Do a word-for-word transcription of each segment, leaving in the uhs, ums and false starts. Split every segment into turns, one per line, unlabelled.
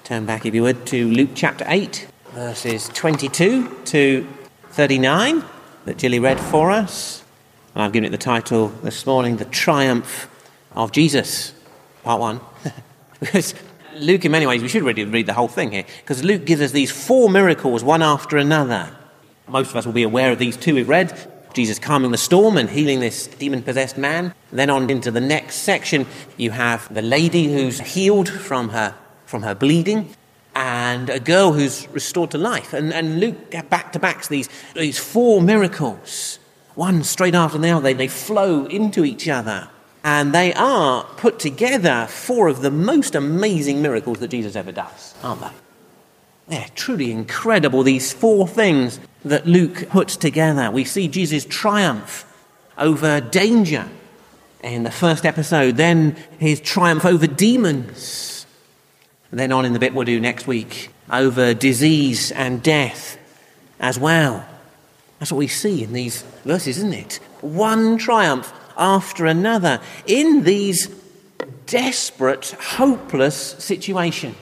Turn back, if you would, to Luke chapter eight, verses twenty-two to thirty-nine that Gilly read for us. And I've given it the title this morning, The Triumph of Jesus, part one. Because Luke, in many ways, we should really read the whole thing here, because Luke gives us these four miracles, one after another. Most of us will be aware of these two we've read. Jesus calming the storm and healing this demon-possessed man. Then on into the next section, you have the lady who's healed from her from her bleeding, and a girl who's restored to life. And, and Luke back-to-backs these, these four miracles, one straight after the other. They, they flow into each other. And they are put together four of the most amazing miracles that Jesus ever does, aren't they? They're truly incredible, these four things that Luke puts together. We see Jesus' triumph over danger in the first episode, then his triumph over demons. And then on in the bit we'll do next week, over disease and death as well. That's what we see in these verses, isn't it? One triumph after another in these desperate, hopeless situations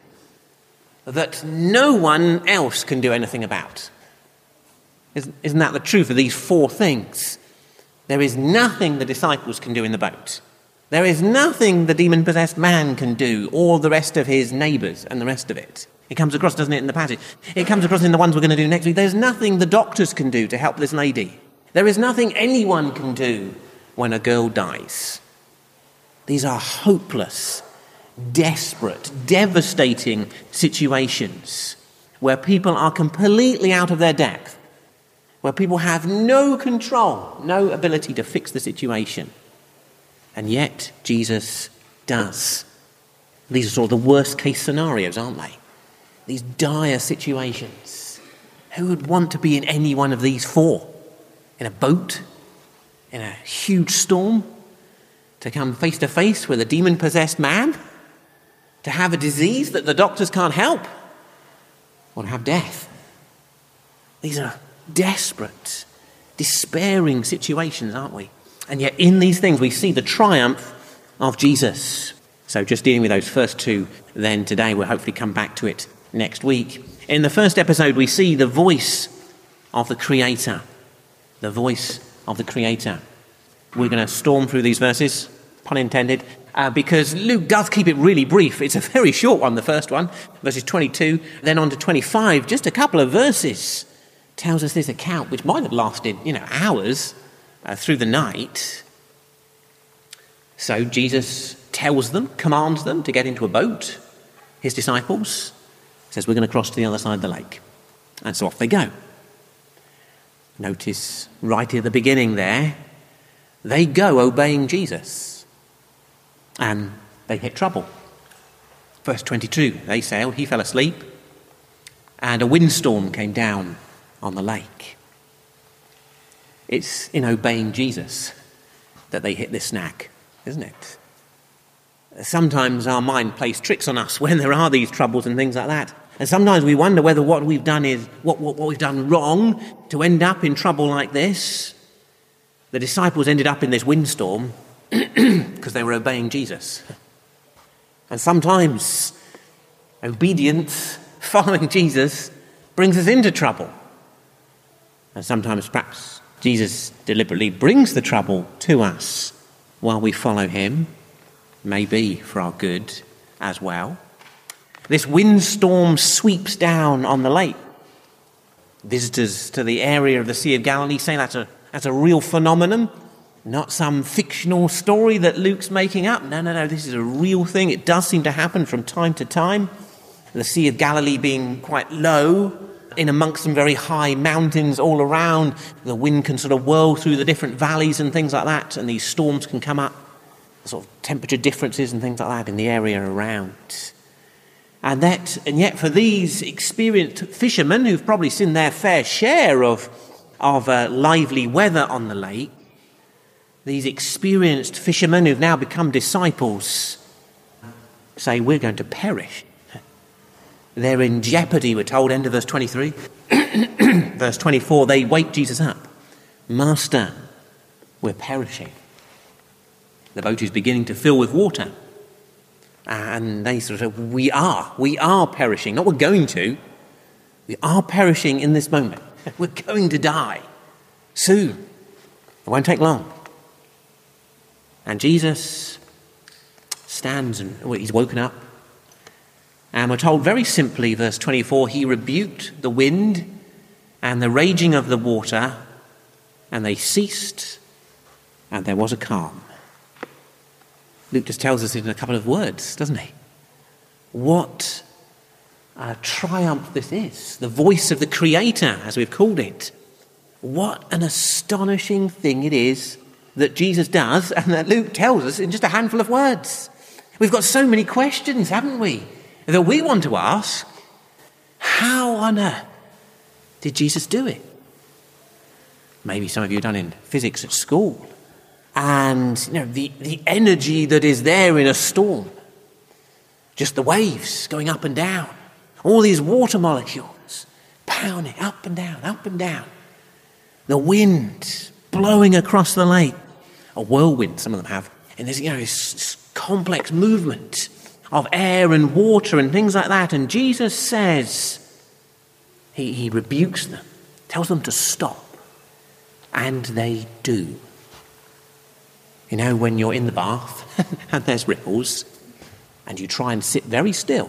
that no one else can do anything about. Isn't, isn't that the truth of these four things? There is nothing the disciples can do in the boat. There is nothing the demon-possessed man can do, or the rest of his neighbours and the rest of it. It comes across, doesn't it, in the passage? It comes across in the ones we're going to do next week. There's nothing the doctors can do to help this lady. There is nothing anyone can do when a girl dies. These are hopeless, desperate, devastating situations where people are completely out of their depth, where people have no control, no ability to fix the situation. And yet, Jesus does. These are sort of the worst case scenarios, aren't they? These dire situations. Who would want to be in any one of these four? In a boat? In a huge storm? To come face to face with a demon-possessed man? To have a disease that the doctors can't help? Or to have death? These are desperate, despairing situations, aren't we? And yet in these things we see the triumph of Jesus. So just dealing with those first two then today. We'll hopefully come back to it next week. In the first episode we see the voice of the Creator. The voice of the Creator. We're going to storm through these verses, pun intended, uh, because Luke does keep it really brief. It's a very short one, the first one, verses twenty-two, then on to twenty-five, just a couple of verses. Tells us this account, which might have lasted, you know, hours, Uh, through the night. So Jesus tells them, commands them to get into a boat, his disciples, says we're going to cross to the other side of the lake. And so off they go. Notice right at the beginning there, they go obeying Jesus. And they hit trouble. Verse twenty-two, they sailed, he fell asleep, and a windstorm came down on the lake. It's in obeying Jesus that they hit this snag, isn't it? Sometimes our mind plays tricks on us when there are these troubles and things like that. And sometimes we wonder whether what we've done is what, what, what we've done wrong to end up in trouble like this. The disciples ended up in this windstorm because they were obeying Jesus. And sometimes obedience, following Jesus, brings us into trouble. And sometimes perhaps Jesus deliberately brings the trouble to us while we follow him, maybe for our good as well. This windstorm sweeps down on the lake. Visitors to the area of the Sea of Galilee say that's a, that's a real phenomenon, not some fictional story that Luke's making up. No, no, no, this is a real thing. It does seem to happen from time to time. The Sea of Galilee being quite low, in amongst some very high mountains all around. The wind can sort of whirl through the different valleys and things like that, and these storms can come up, sort of temperature differences and things like that in the area around. And that, and yet for these experienced fishermen who've probably seen their fair share of, of uh, lively weather on the lake, these experienced fishermen who've now become disciples say, we're going to perish. They're in jeopardy, we're told, end of verse twenty-three. Verse twenty-four, they wake Jesus up. Master, we're perishing. The boat is beginning to fill with water. And they sort of say, we are, we are perishing. Not we're going to, we are perishing in this moment. We're going to die soon. It won't take long. And Jesus stands and well, he's woken up. And we're told very simply, verse twenty-four, he rebuked the wind and the raging of the water, and they ceased, and there was a calm. Luke just tells us it in a couple of words, doesn't he? What a triumph this is. The voice of the Creator, as we've called it. What an astonishing thing it is that Jesus does and that Luke tells us in just a handful of words. We've got so many questions, haven't we, that we want to ask. How on earth did Jesus do it? Maybe some of you have done in physics at school. And you know the, the energy that is there in a storm. Just the waves going up and down. All these water molecules pounding up and down, up and down. The wind blowing across the lake. A whirlwind, some of them have. And there's you know this, this complex movement of air and water and things like that. And Jesus says, he, he rebukes them, tells them to stop. And they do. You know, when you're in the bath and there's ripples and you try and sit very still,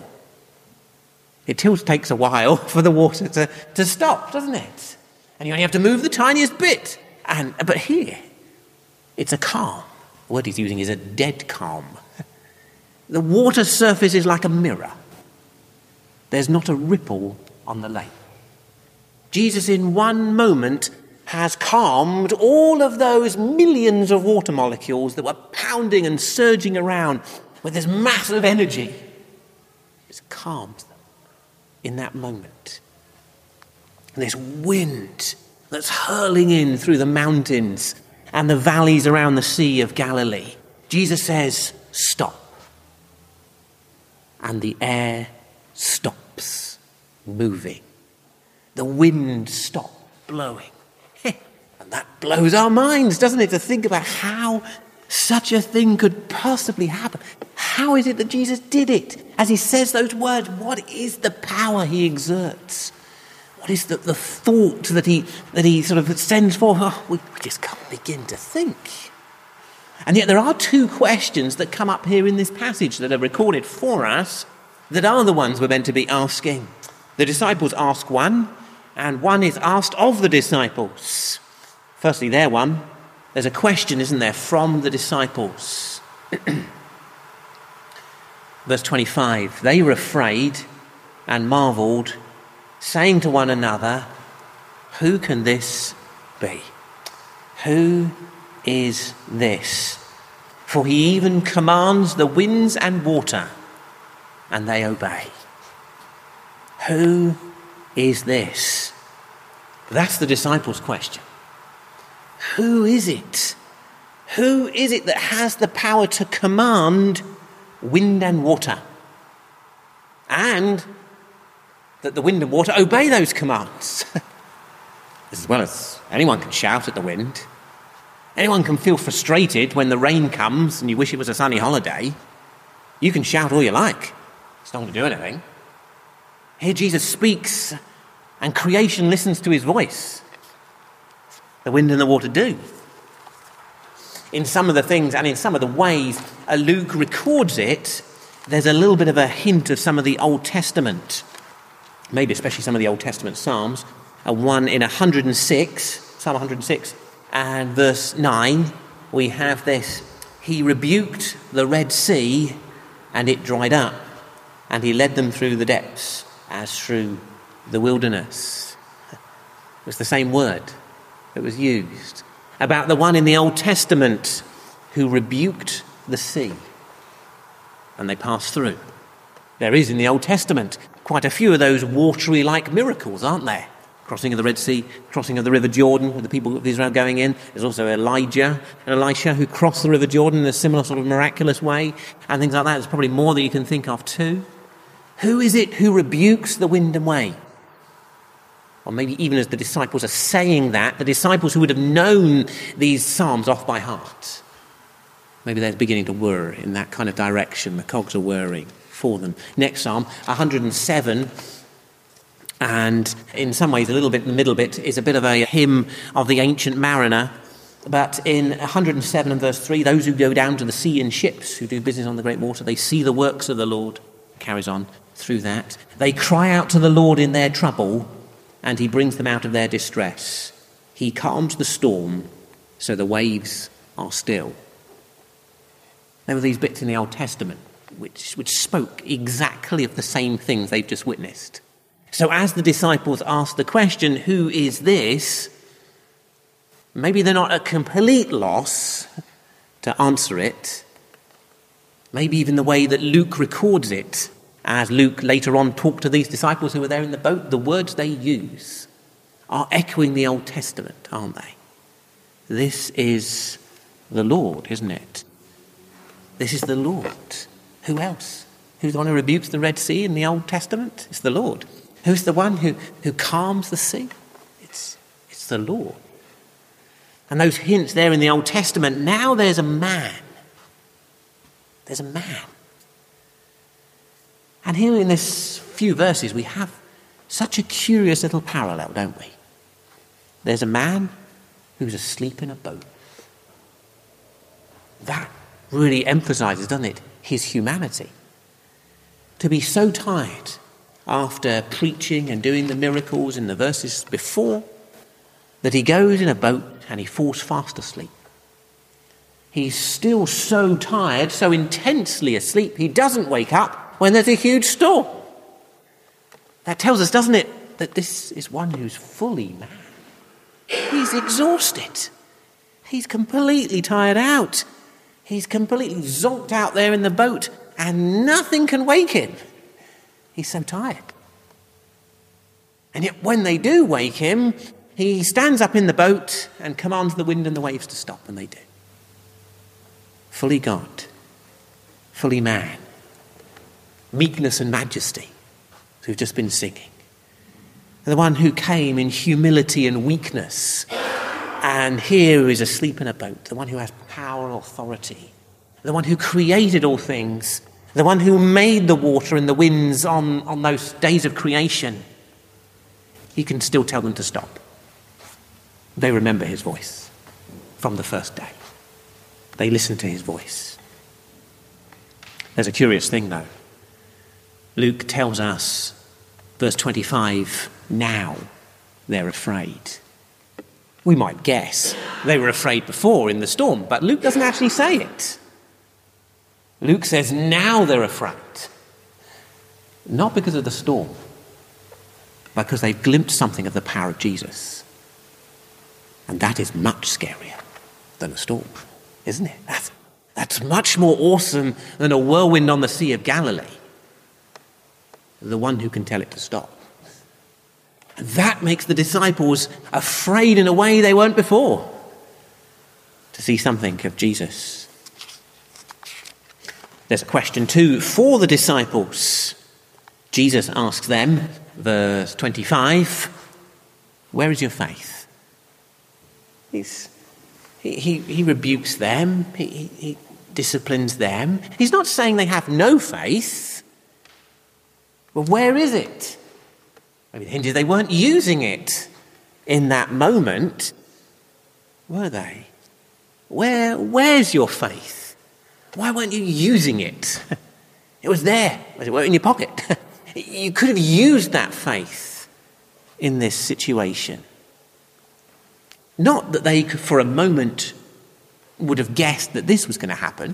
it still takes a while for the water to, to stop, doesn't it? And you only have to move the tiniest bit. And But here, it's a calm. The word he's using is a dead calm. The water surface is like a mirror. There's not a ripple on the lake. Jesus, in one moment, has calmed all of those millions of water molecules that were pounding and surging around with this massive energy. It's calmed them in that moment. And this wind that's hurling in through the mountains and the valleys around the Sea of Galilee. Jesus says, stop. And the air stops moving. The wind stops blowing. And that blows our minds, doesn't it, to think about how such a thing could possibly happen. How is it that Jesus did it? As he says those words, what is the power he exerts? What is the, the thought that he that he sort of sends forth? Oh, we just can't begin to think. And yet there are two questions that come up here in this passage that are recorded for us that are the ones we're meant to be asking. The disciples ask one, and one is asked of the disciples. Firstly, there one, there's a question, isn't there, from the disciples. Verse twenty-five, they were afraid and marvelled, saying to one another, who can this be? Who is this? For he even commands the winds and water, and they obey. Who is this? That's the disciples' question. Who is it? Who is it that has the power to command wind and water? And that the wind and water obey those commands. As well as anyone can shout at the wind. Anyone can feel frustrated when the rain comes and you wish it was a sunny holiday. You can shout all you like. It's not going to do anything. Here Jesus speaks and creation listens to his voice. The wind and the water do. In some of the things and in some of the ways uh, Luke records it, there's a little bit of a hint of some of the Old Testament. Maybe especially some of the Old Testament Psalms. Uh, one in one hundred six, Psalm one hundred six, and verse nine, we have this. He rebuked the Red Sea, and it dried up, and he led them through the depths as through the wilderness. It was the same word that was used about the one in the Old Testament who rebuked the sea, and they passed through. There is in the Old Testament quite a few of those watery-like miracles, aren't there? Crossing of the Red Sea, crossing of the River Jordan with the people of Israel going in. There's also Elijah and Elisha who crossed the River Jordan in a similar sort of miraculous way and things like that. There's probably more that you can think of too. Who is it who rebukes the wind and wave? Or maybe even as the disciples are saying that, the disciples who would have known these psalms off by heart, Maybe they're beginning to whir in that kind of direction. The cogs are whirring for them. Next psalm, one hundred seven, and in some ways a little bit in the middle bit is a bit of a hymn of the ancient mariner. But in one hundred seven and verse three, those who go down to the sea in ships, who do business on the great water, they see the works of the Lord. Carries on through that. They cry out to the Lord in their trouble, and he brings them out of their distress. He calms the storm, so the waves are still. There were these bits in the Old Testament which, which spoke exactly of the same things they've just witnessed. So as the disciples ask the question, who is this? Maybe they're not at complete loss to answer it. Maybe even the way that Luke records it, as Luke later on talked to these disciples who were there in the boat, the words they use are echoing the Old Testament, aren't they? This is the Lord, isn't it? This is the Lord. Who else? Who's the one who rebukes the Red Sea in the Old Testament? It's the Lord. Who's the one who, who calms the sea? It's, it's the Lord. And those hints there in the Old Testament, now there's a man. There's a man. And here in this few verses we have such a curious little parallel, don't we? There's a man who's asleep in a boat. That really emphasises, doesn't it, his humanity. To be so tired after preaching and doing the miracles in the verses before that he goes in a boat and he falls fast asleep. He's still so tired, so intensely asleep, he doesn't wake up when there's a huge storm. That tells us, doesn't it, that this is one who's fully mad. He's exhausted. He's completely tired out. He's completely zonked out there in the boat and nothing can wake him. He's so tired. And yet when they do wake him, he stands up in the boat and commands the wind and the waves to stop, and they do. Fully God, fully man, meekness and majesty, as we've just been singing. The one who came in humility and weakness, and here is asleep in a boat, the one who has power and authority, the one who created all things, the one who made the water and the winds on, on those days of creation. He can still tell them to stop. They remember his voice from the first day. They listen to his voice. There's a curious thing, though. Luke tells us, verse twenty-five, now they're afraid. We might guess they were afraid before in the storm, but Luke doesn't actually say it. Luke says now they're afraid. Not because of the storm, but because they've glimpsed something of the power of Jesus. And that is much scarier than a storm, isn't it? That's, that's much more awesome than a whirlwind on the Sea of Galilee. The one who can tell it to stop. And that makes the disciples afraid in a way they weren't before, to see something of Jesus. There's a question too for the disciples. Jesus asks them, verse twenty-five, where is your faith? He's, he, he, he rebukes them, he, he, he disciplines them. He's not saying they have no faith. Well, where is it? Maybe the hint is they weren't using it in that moment, were they? Where, where's your faith? Why weren't you using it? It was there. It was in your pocket. You could have used that faith in this situation. Not that they could, for a moment, would have guessed that this was going to happen.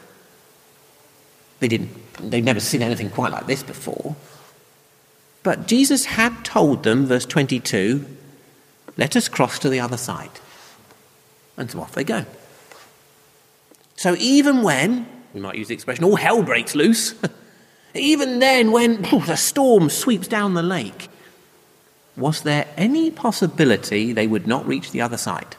They didn't. They'd never seen anything quite like this before. But Jesus had told them, verse twenty-two, let us cross to the other side. And so off they go. So even when, we might use the expression, all hell breaks loose, even then when oh, the storm sweeps down the lake, was there any possibility they would not reach the other side?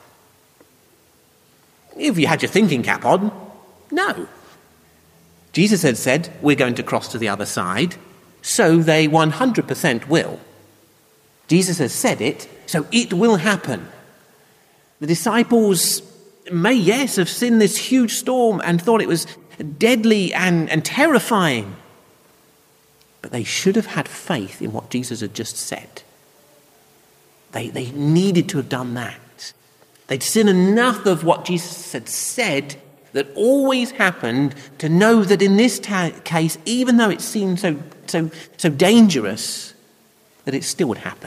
If you had your thinking cap on, no. Jesus had said, we're going to cross to the other side, so they one hundred percent will. Jesus has said it, so it will happen. The disciples may, yes, have seen this huge storm and thought it was deadly and, and terrifying. But they should have had faith in what Jesus had just said. They, they needed to have done that. They'd seen enough of what Jesus had said that always happened to know that in this ta- case, even though it seemed so, so, so dangerous, that it still would happen.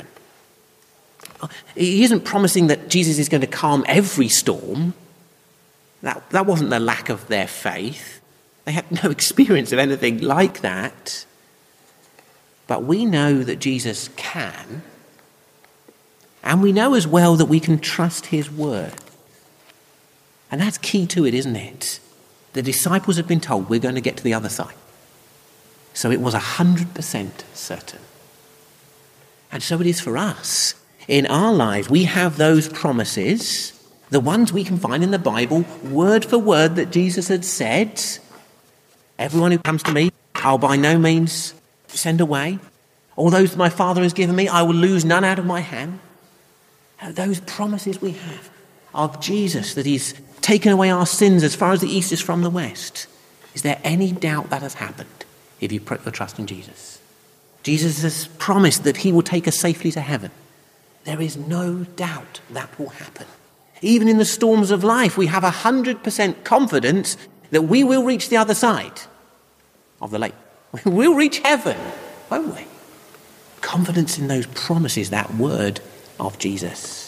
He isn't promising that Jesus is going to calm every storm. That, that wasn't the lack of their faith. They had no experience of anything like that. But we know that Jesus can, and we know as well that we can trust his word. And that's key to it, isn't it? The disciples have been told we're going to get to the other side. So it was one hundred percent certain. And so it is for us. In our lives, we have those promises, the ones we can find in the Bible, word for word, that Jesus had said. Everyone who comes to me, I'll by no means send away. All those my Father has given me, I will lose none out of my hand. Those promises we have of Jesus, that he's taken away our sins as far as the east is from the west. Is there any doubt that has happened if you put your trust in Jesus? Jesus has promised that he will take us safely to heaven. There is no doubt that will happen. Even in the storms of life, we have one hundred percent confidence that we will reach the other side of the lake. We will reach heaven, won't we? Confidence in those promises, that word of Jesus.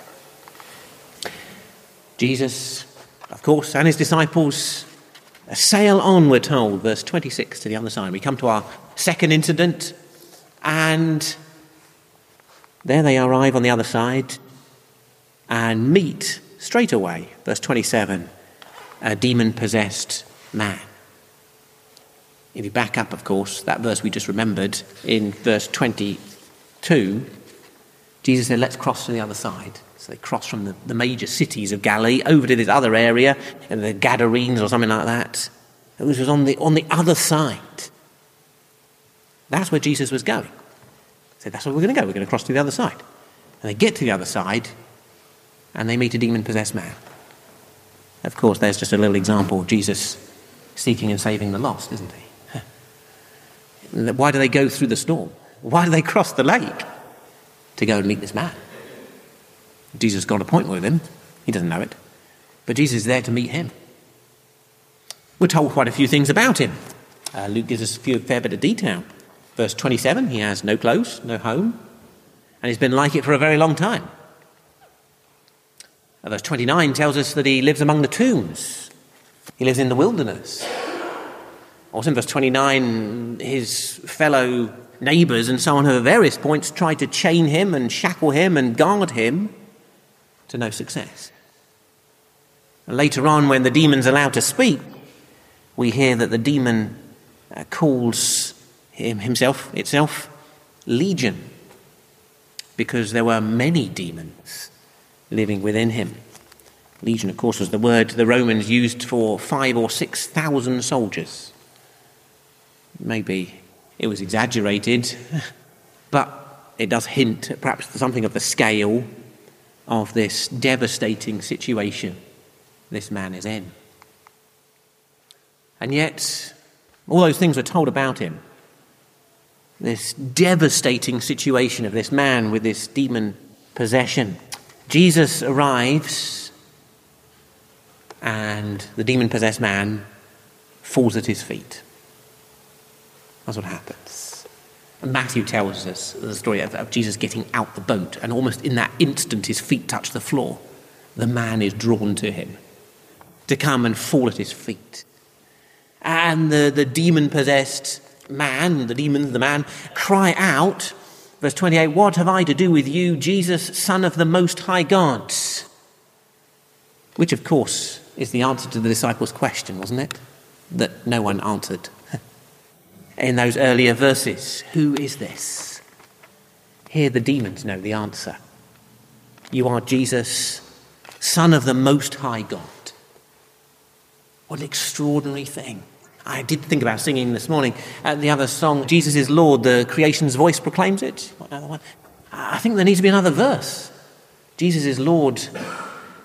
Jesus, of course, and his disciples sail on, we're told, verse twenty-six, to the other side. We come to our second incident, and there they arrive on the other side and meet straight away, verse twenty-seven, a demon-possessed man. If you back up, of course, that verse we just remembered, in verse twenty-two, Jesus said, let's cross to the other side. So they cross from the, the major cities of Galilee over to this other area, and the Gadarenes or something like that. It was on the, on the other side. That's where Jesus was going. He said, that's where we're going to go. We're going to cross to the other side. And they get to the other side, and they meet a demon-possessed man. Of course, there's just a little example of Jesus seeking and saving the lost, isn't he? Why do they go through the storm? Why do they cross the lake? To go and meet this man. Jesus got an appointment with him. He doesn't know it. But Jesus is there to meet him. We're told quite a few things about him. Uh, Luke gives us a few, fair bit of detail. Verse twenty-seven, he has no clothes, no home, and he's been like it for a very long time. Uh, verse twenty-nine tells us that he lives among the tombs. He lives in the wilderness. Also in verse twenty-nine, his fellow neighbours and so on have at various points tried to chain him and shackle him and guard him to no success. And later on, when the demon's allowed to speak, we hear that the demon uh, calls him, himself, itself, Legion, because there were many demons living within him. Legion, of course, was the word the Romans used for five or six thousand soldiers. Maybe it was exaggerated, but it does hint at perhaps something of the scale of this devastating situation this man is in. And yet, all those things were told about him. This devastating situation of this man with this demon possession. Jesus arrives, and the demon-possessed man falls at his feet. That's what happens. And Matthew tells us the story of, of Jesus getting out the boat, and almost in that instant his feet touch the floor. The man is drawn to him to come and fall at his feet. And the, the demon-possessed man, the demons, the man, cry out, verse twenty-eight, "What have I to do with you, Jesus, Son of the Most High God?" Which, of course, is the answer to the disciples' question, wasn't it? That no one answered in those earlier verses. Who is this? Here the demons know the answer. You are Jesus, Son of the Most High God. What an extraordinary thing. I did think about singing this morning uh, the other song, Jesus is Lord, the creation's voice proclaims it. What another one? I think there needs to be another verse. Jesus is Lord,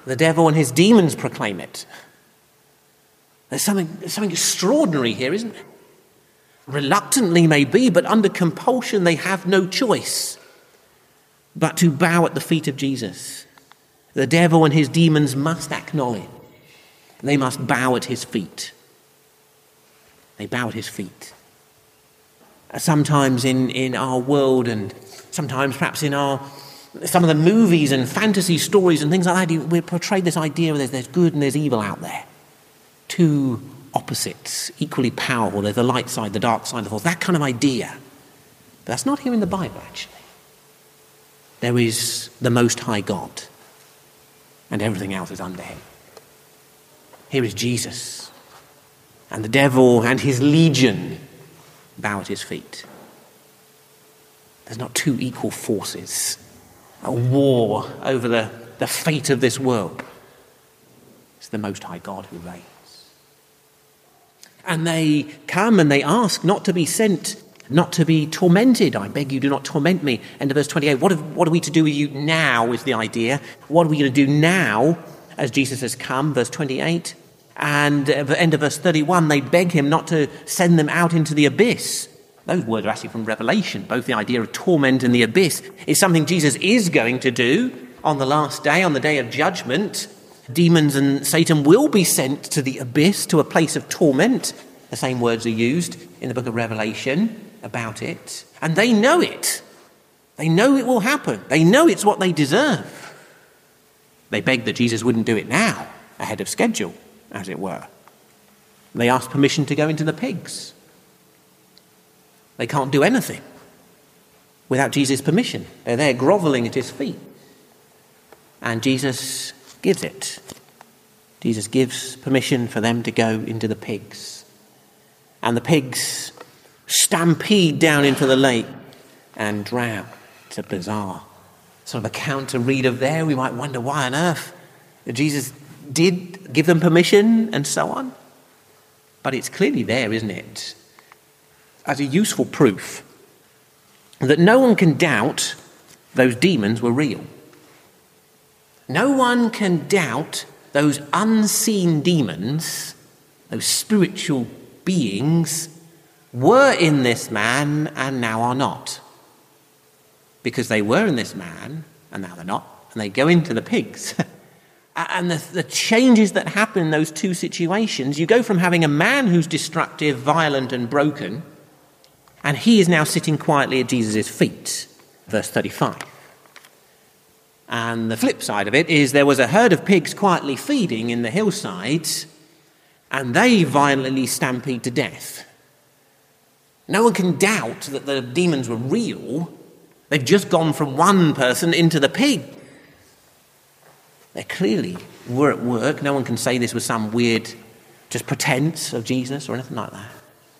The devil and his demons proclaim it. There's something, there's something extraordinary here, isn't there? Reluctantly maybe, but under compulsion they have no choice but to bow at the feet of Jesus. The devil and his demons must acknowledge. They must bow at his feet. They bow at his feet. Sometimes in, in our world, and sometimes perhaps in our some of the movies and fantasy stories and things like that, we portray this idea of there's, there's good and there's evil out there. Two opposites, equally powerful. There's the light side, the dark side, the force. That kind of idea. But that's not here in the Bible, actually. There is the Most High God, and everything else is under him. Here is Jesus, and the devil and his legion bow at his feet. There's not two equal forces, a war over the, the fate of this world. It's the Most High God who reigns. And they come and they ask not to be sent, not to be tormented. I beg you, do not torment me. End of verse twenty-eight. What, have, what are we to do with you now is the idea. What are we going to do now as Jesus has come? Verse twenty-eight. And at the end of verse thirty-one, they beg him not to send them out into the abyss. Those words are actually from Revelation. Both the idea of torment and the abyss is something Jesus is going to do on the last day, on the day of judgment. Demons and Satan will be sent to the abyss, to a place of torment. The same words are used in the book of Revelation about it. And they know it. They know it will happen. They know it's what they deserve. They beg that Jesus wouldn't do it now, ahead of schedule, as it were. They ask permission to go into the pigs. They can't do anything without Jesus' permission. They're there groveling at his feet. And Jesus gives it. Jesus gives permission for them to go into the pigs. And the pigs stampede down into the lake and drown. It's a bizarre sort of account to read of there. We might wonder why on earth Jesus did give them permission and so on. But it's clearly there, isn't it? As a useful proof that no one can doubt those demons were real. No one can doubt those unseen demons, those spiritual beings, were in this man and now are not. Because they were in this man and now they're not, and they go into the pigs. And the, the changes that happen in those two situations, you go from having a man who's destructive, violent and broken, and he is now sitting quietly at Jesus' feet. Verse thirty-five. And the flip side of it is there was a herd of pigs quietly feeding in the hillsides, and they violently stampede to death. No one can doubt that the demons were real. They've just gone from one person into the pig. They clearly were at work. No one can say this was some weird just pretense of Jesus or anything like that.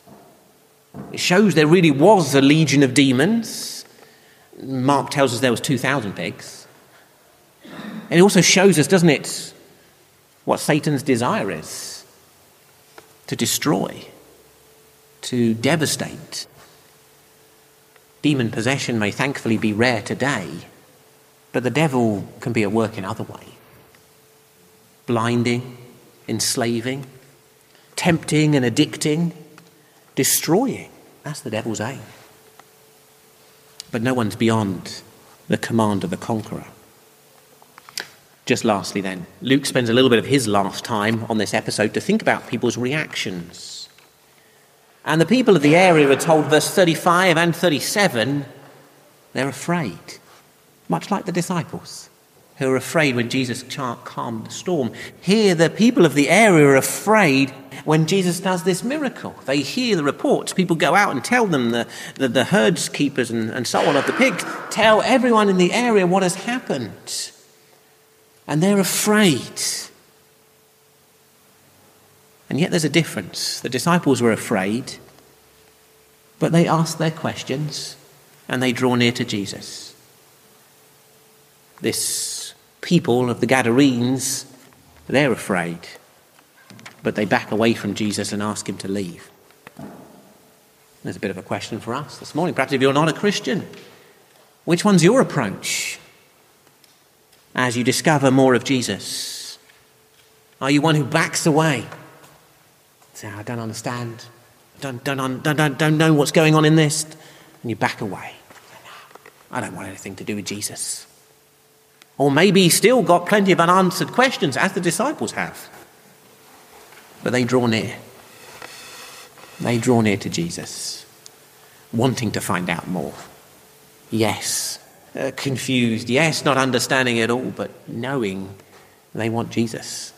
It shows there really was a legion of demons. Mark tells us there was two thousand pigs. And it also shows us, doesn't it, what Satan's desire is. To destroy. To devastate. Demon possession may thankfully be rare today, but the devil can be at work in other ways. Blinding, enslaving, tempting and addicting, destroying. That's the devil's aim. But no one's beyond the command of the conqueror. Just lastly then, Luke spends a little bit of his last time on this episode to think about people's reactions. And the people of the area are told, verse thirty-five and thirty-seven, they're afraid. Much like the disciples, who are afraid when Jesus calmed the storm. Here, the people of the area are afraid when Jesus does this miracle. They hear the reports. People go out and tell them, the, the, the herds keepers and, and so on of the pigs, tell everyone in the area what has happened. And they're afraid. And yet there's a difference. The disciples were afraid, but they ask their questions and they draw near to Jesus. This people of the Gadarenes, they're afraid, but they back away from Jesus and ask him to leave. There's a bit of a question for us this morning. Perhaps if you're not a Christian, which one's your approach as you discover more of Jesus? Are you one who backs away? Say, I don't understand. Don't, don't, don't, don't, don't know what's going on in this. And you back away. I don't want anything to do with Jesus. Or maybe he's still got plenty of unanswered questions, as the disciples have. But they draw near. They draw near to Jesus, wanting to find out more. Yes, uh, confused. Yes, not understanding it all, but knowing they want Jesus.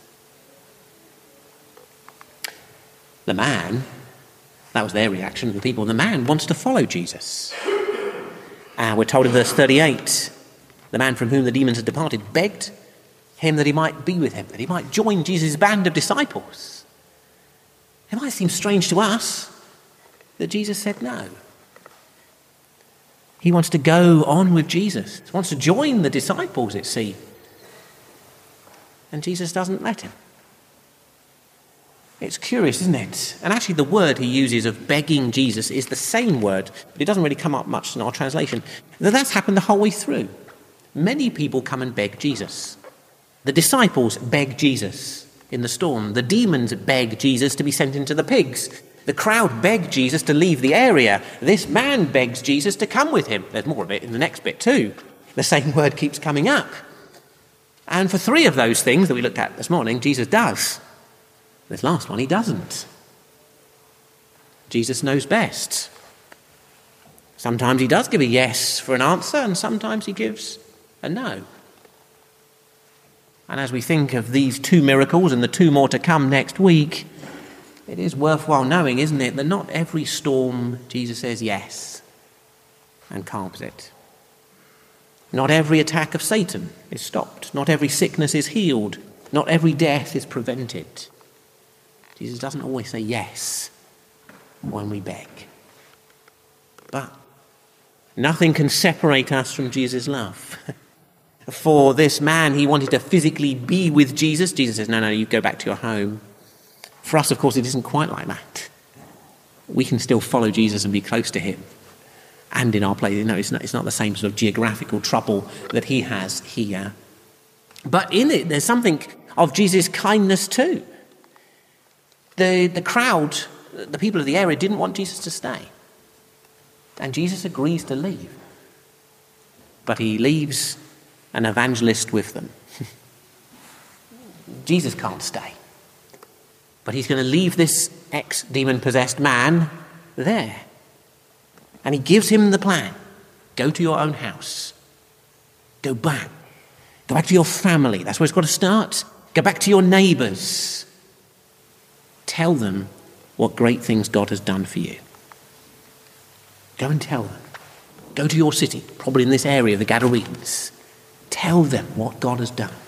The man, that was their reaction of the people. The man wants to follow Jesus. And we're told in verse thirty-eight, the man from whom the demons had departed begged him that he might be with him, that he might join Jesus' band of disciples. It might seem strange to us that Jesus said no. He wants to go on with Jesus. He wants to join the disciples, it seems. And Jesus doesn't let him. It's curious, isn't it? And actually the word he uses of begging Jesus is the same word, but it doesn't really come up much in our translation. That's happened the whole way through. Many people come and beg Jesus. The disciples beg Jesus in the storm. The demons beg Jesus to be sent into the pigs. The crowd beg Jesus to leave the area. This man begs Jesus to come with him. There's more of it in the next bit too. The same word keeps coming up. And for three of those things that we looked at this morning, Jesus does. This last one, he doesn't. Jesus knows best. Sometimes he does give a yes for an answer, and sometimes he gives a no. And as we think of these two miracles and the two more to come next week, it is worthwhile knowing, isn't it, that not every storm Jesus says yes and calms it. Not every attack of Satan is stopped. Not every sickness is healed. Not every death is prevented. Jesus doesn't always say yes when we beg. But nothing can separate us from Jesus' love. For this man, he wanted to physically be with Jesus. Jesus says, no, no, you go back to your home. For us, of course, it isn't quite like that. We can still follow Jesus and be close to him. And in our place, you know, it's not, it's not the same sort of geographical trouble that he has here. But in it, there's something of Jesus' kindness too. The, the crowd, the people of the area, didn't want Jesus to stay. And Jesus agrees to leave. But he leaves an evangelist with them. Jesus can't stay. But he's going to leave this ex-demon-possessed man there. And he gives him the plan. Go to your own house. Go back. Go back to your family. That's where it's got to start. Go back to your neighbours. Tell them what great things God has done for you. Go and tell them. Go to your city, probably in this area of the Gadarenes. Tell them what God has done.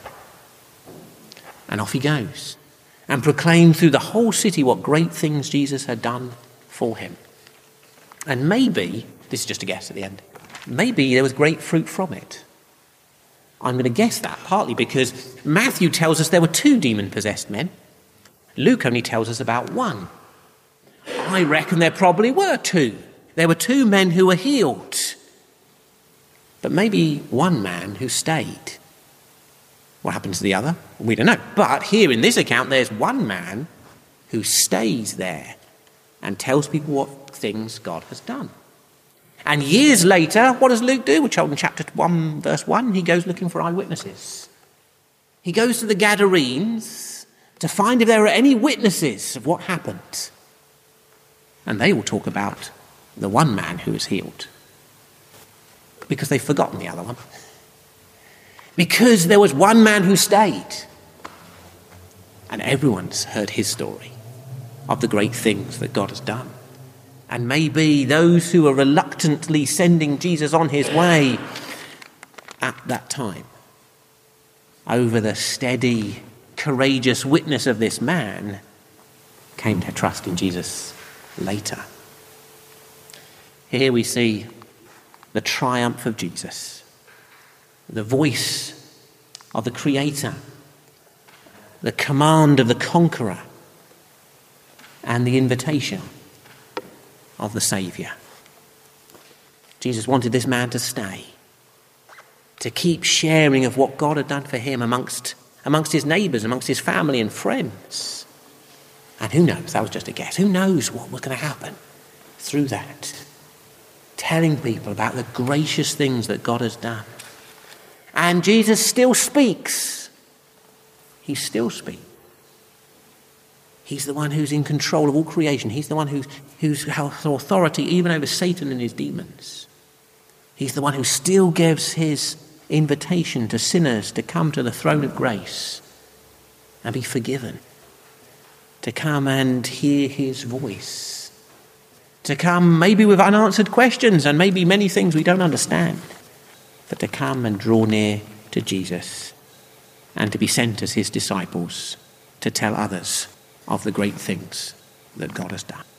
And off he goes. And proclaim through the whole city what great things Jesus had done for him. And maybe, this is just a guess at the end, maybe there was great fruit from it. I'm going to guess that, partly because Matthew tells us there were two demon-possessed men. Luke only tells us about one. I reckon there probably were two. There were two men who were healed. But maybe one man who stayed. What happened to the other? We don't know. But here in this account, there's one man who stays there and tells people what things God has done. And years later, what does Luke do? We're told in chapter one, verse one, he goes looking for eyewitnesses. He goes to the Gadarenes to find if there are any witnesses of what happened. And they will talk about the one man who was healed. Because they've forgotten the other one. Because there was one man who stayed. And everyone's heard his story of the great things that God has done. And maybe those who are reluctantly sending Jesus on his way at that time, over the steady, courageous witness of this man, came to trust in Jesus later. Here we see the triumph of Jesus, the voice of the Creator, the command of the Conqueror, and the invitation of the Saviour. Jesus wanted this man to stay, to keep sharing of what God had done for him amongst amongst his neighbours, amongst his family and friends. And who knows, that was just a guess, who knows what was going to happen through that. Telling people about the gracious things that God has done. And Jesus still speaks. He still speaks. He's the one who's in control of all creation. He's the one who's, who's has authority even over Satan and his demons. He's the one who still gives his invitation to sinners to come to the throne of grace and be forgiven. To come and hear his voice. To come maybe with unanswered questions and maybe many things we don't understand. But to come and draw near to Jesus and to be sent as his disciples to tell others of the great things that God has done.